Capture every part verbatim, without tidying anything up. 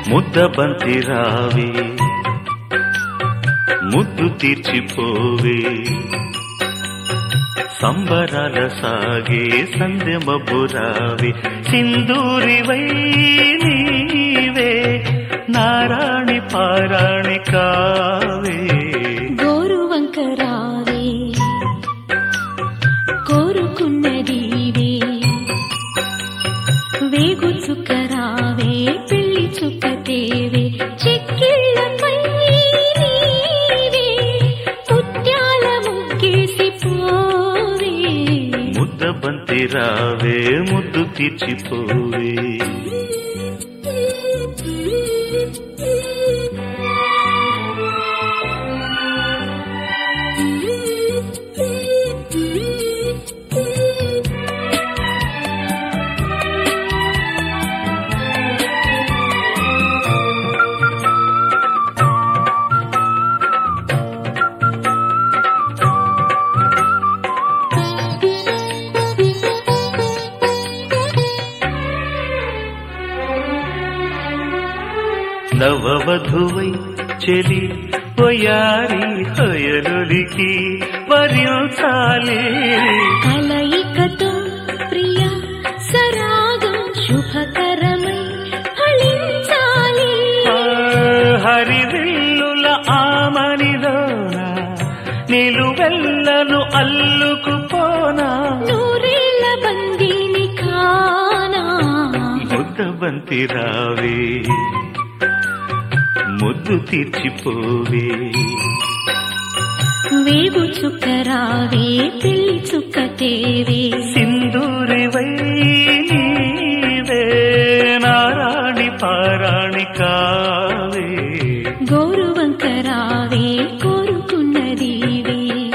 ముద్దబంతి రావే ముద్దు తీర్చిపోవే సంబరాల సాగే సంధ్య మబ్బురావే సింధూరివై నీవే నారాణి పారాణి కావే గోరువంక రావే కోరుకున్నదీవే వేగు చుక్క రావే పెళ్లి చుక్క తేవే చెక్కిళ్ళపై నీవే ముత్యాల ముగ్గేసి పోవే ముద్దబంతి రావే ముద్దు తీర్చిపోవే నవవధువై చెలి ఒయారి హయలులికి వరించాలే కలయికతో ప్రియ సరాగం శుభకరమై ఫలించాలి హరివిల్లుల ఆమనిలోన నిలువెల్లను అల్లుకుపోనా నూరేళ్ల బందీని కానా ముద్దబంతి రావే ముద్దు తీర్చిపోవే వేగు చుక్క రావే పెళ్లి చుక్క తేవే సింధూరివై నీవే నారాణి పారాణి కావే గోరువంక రావే కోరుకున్నదీవే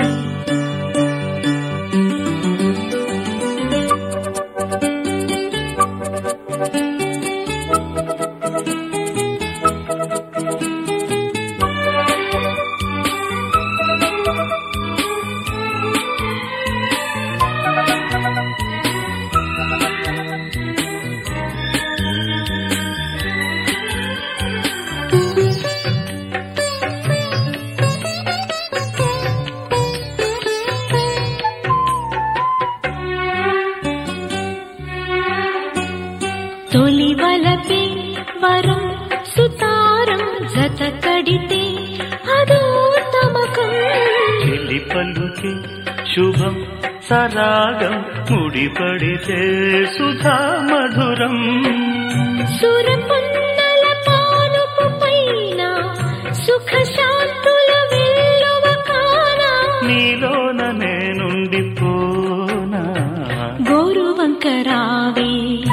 తొలి వలపే వరం సుతారం జత కడితే అదో తమకం చెలి పలుకే శుభం సరాగం ముడిపడితే సుధా మధురం సురపున్నల పానుపు పైన సుఖ శాంతుల వెల్లువ కానా నీలోన నేనుండిపోనా గోరువంక రావే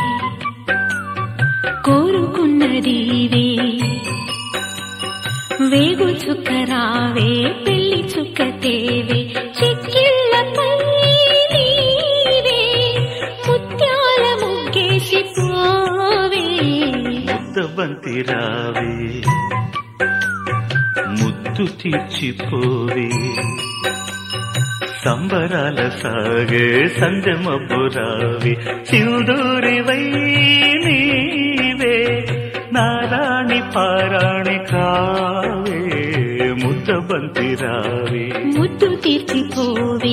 కోరుకున్నదీవే వేగు చుక్క రావే పెళ్లి చుక్క తేవే చెక్కిళ్ళపై నీవే ముత్యాల ముగ్గేసి పోవే ముద్దబంతి రావే ముద్దు తీర్చిపోవే సంబరాల సాగే సంధ్య మబ్బురావే సింధూరివై నీవే నారాణి పారాణి కావే ముద్దబంతి రావే ముద్దు తీర్చిపోవే